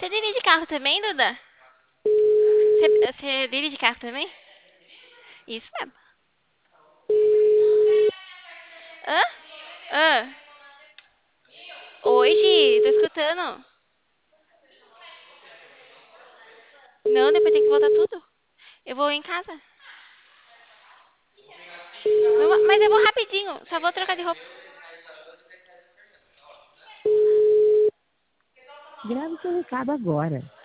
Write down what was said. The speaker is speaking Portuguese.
Você dirige carro também, Duda? Você dirige carro também? Isso mesmo. Hã? Hã? Oi, Gi, tô escutando. Não, depois tem que voltar tudo. Eu vou em casa. Mas eu vou rapidinho, só vou trocar de roupa. Grave seu recado agora.